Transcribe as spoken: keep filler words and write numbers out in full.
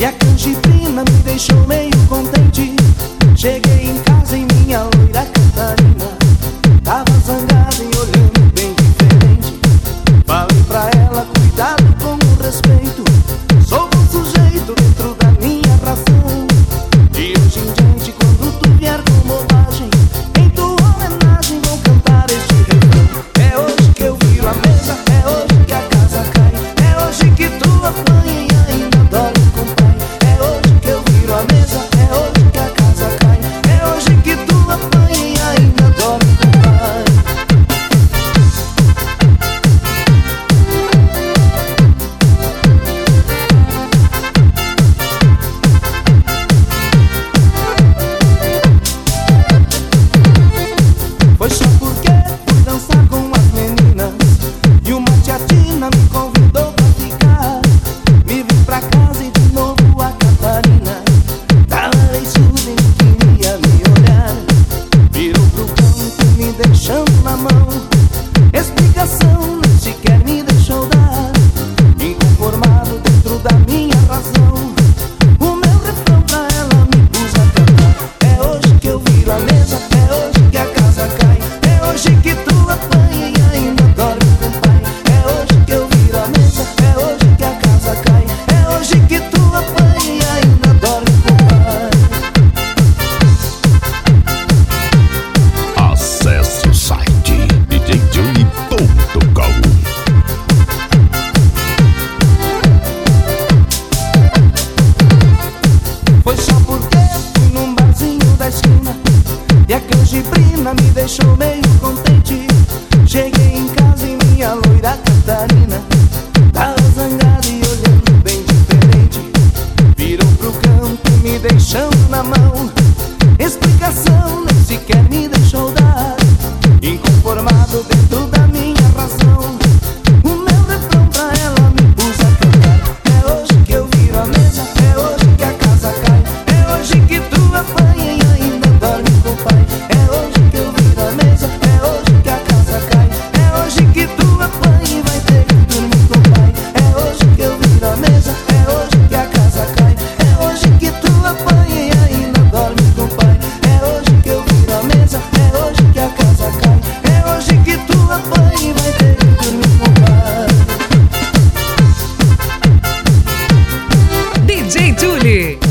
E a canjibrina me deixou meio contente. Cheguei em casa e minha loira Catarina tava zangada e olhando bem diferente. Falei pra ela, cuidado com o respeito, sou um sujeito dentro da minha ração. De hoje em diante, quando tu vier com bobagem, em tua homenagem vou cantar este refrão. É hoje que eu viro a mesa, é hoje que a casa cai, é hoje que tu apanha e ainda dorme com o pai. É hoje que eu viro a mesa, é hoje que a casa cai, é hoje que tu apanha e ainda dorme com o pai. Foi só porque fui dançar com as meninas e uma tia Tina me convidou pra ficar. Me vim pra casa e de novo a Catarina tava surda e não queria me olhar. Virou pro canto me deixando na mão, explicação nem sequer me deixou dar. Inconformado dentro da minha razão, o meu refrão pra ela me pus a cantar. É hoje que eu viro a mesa, é hoje que a casa cai, é hoje que tu apanha e ainda dorme com o pai. É hoje que eu viro a mesa, é hoje que a casa cai, é hoje que tu apanha e ainda dorme com o pai. Acesse o site d j julie ponto com. Foi só porque fui num barzinho da esquina e a canjibrina me deixou meio contente. Cheguei em casa e minha loira Catarina tava zangada e olhando bem diferente. Virou pro canto me deixando na mão, explicação nem sequer me deixou dar. Inconformado dentro da minha razão, o meu refrão pra ela me pus a cantar. É hoje que eu viro a mesa, é hoje que a casa cai, é hoje que tu apanha e ainda dorme com o pai. É hoje que eu viro a mesa, é hoje que a casa cai, é hoje que tu apanha e vai ter que dormir com o pai. É hoje que eu viro a mesa, é hoje que a casa cai, é hoje que tu apanha e ainda dorme com o pai. É hoje que eu viro a mesa, é hoje que a casa cai, é hoje que tu apanha e vai ter que dormir com o pai. D J Julie.